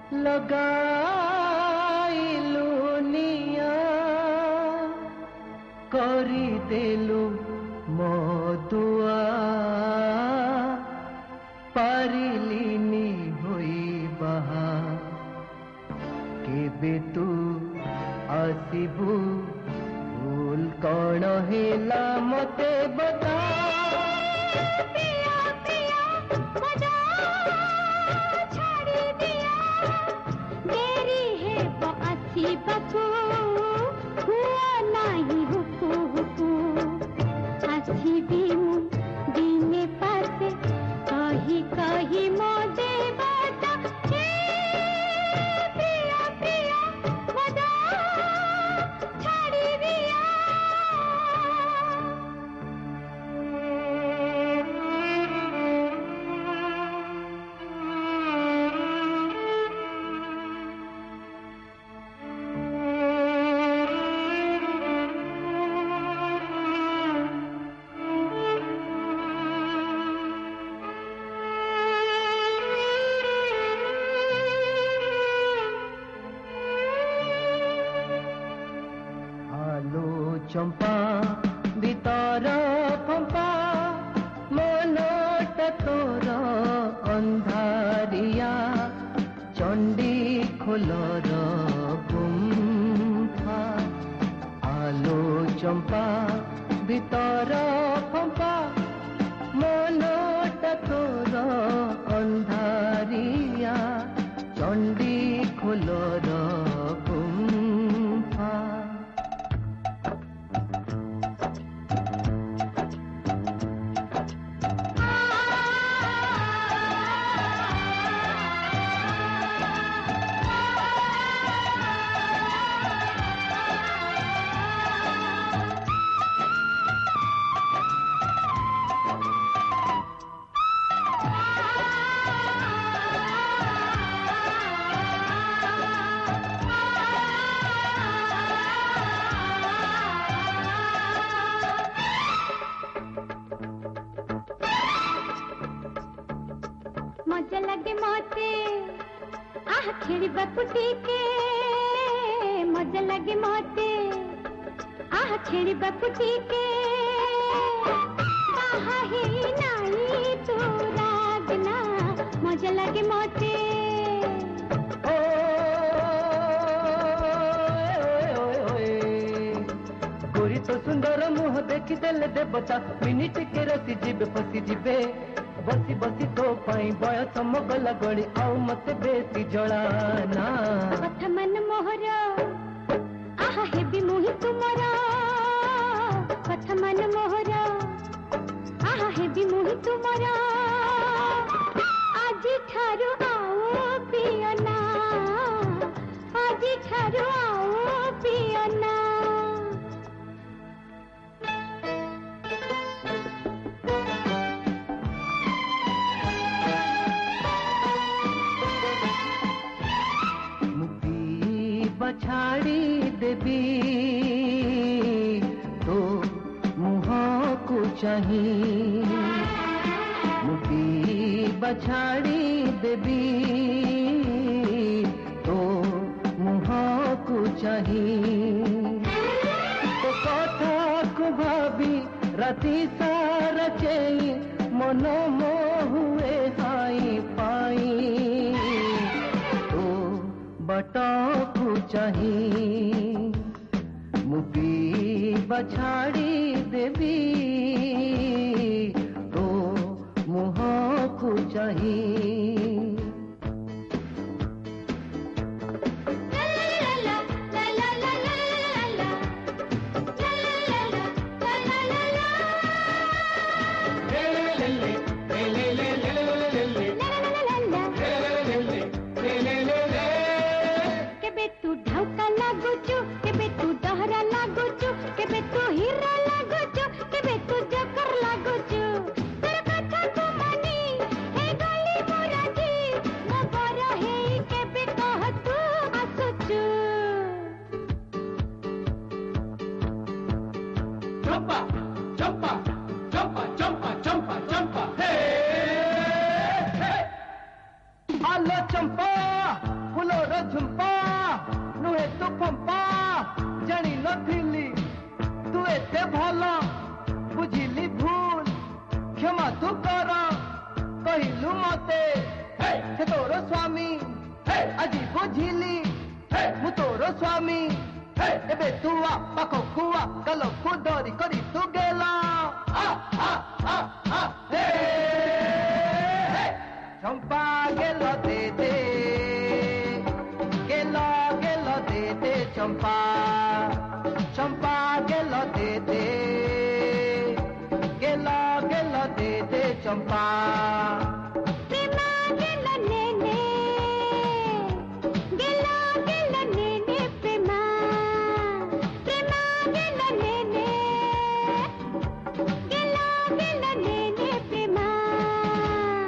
लगाइलु निया करी देलु मो दुआ पारिलिनी होई बाहा केबे तू आसिबु भूल कौन हेला मते बता पिया पिया बजा छाड़ी दिया देरी है वो आसिबकु हुआ नहीं हुकु हुकु आसिबी मु दिने पासे कही कही मो देवता हे पिया पिया बजा छाड़ी दिया चंपा भीतर पंपा मनटा तोर अंधारिया चंडी खोलर गुंफा आलो चंपा भीतर पंपा मनटा तोर अंधारिया चंडी खोलर गुंफा मजा लगे मोते आह खेलिबा पुटीके मजा लगे मोते आह खेलिबा पुटीके बाहा ही नाई तू रागना मजा लगे मोते गोरी तो सुंदर मुह देखी देले देवता मिनिट के रसी जीवे फसी जीवे बसी बसी तो पाई बयस मगला गड़ी आउ मते बेसी जलाना कथा मन मोहर आहा हेबी मुहि तुमर कथा मन मोहर आहा हेबी मुहि तुमर आजी ठारू आओ पियना आजी ठारू आओ पियना छाड़ी देवी तो मुह को चाहिए मुझे बछाड़ी देवी तो मुह को चाहिए तो कथा को भाभी राति सारा चेई मन मोहुए हाई पाई बटा को चाहिए मुपी बछाड़ी देवी तो मुह को चाहिए एते भला बुझिली भूल क्षमा तू कर कहलु मते से तोर स्वामी আজি बुझिली मु तोर स्वामी एबे तू आ पाखकु आ गलकु डरी करी तू गेला चंपा गेल दे दे चंपा चंपा गेल दे दे चंपा